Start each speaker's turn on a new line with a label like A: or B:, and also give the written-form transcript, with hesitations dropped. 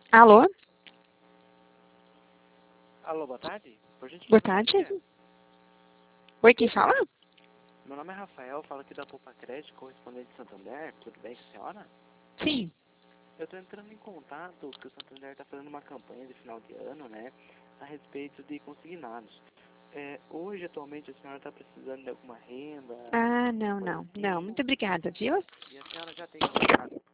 A: Alô?
B: Alô, boa tarde. Por gentileza,
A: Boa tarde.
B: quem é?
A: Oi, quem fala?
B: Meu nome é Rafael, falo aqui da Poupa Crédito, correspondente de Santander. Tudo bem com a senhora?
A: Sim.
B: Eu estou entrando em contato que o Santander está fazendo uma campanha de final de ano, né? A respeito de consignados. Hoje, atualmente, a senhora está precisando de alguma renda?
A: Ah, não,
B: Coisa
A: não.
B: assim?
A: Não, muito obrigada, viu?
B: E a senhora já tem consignado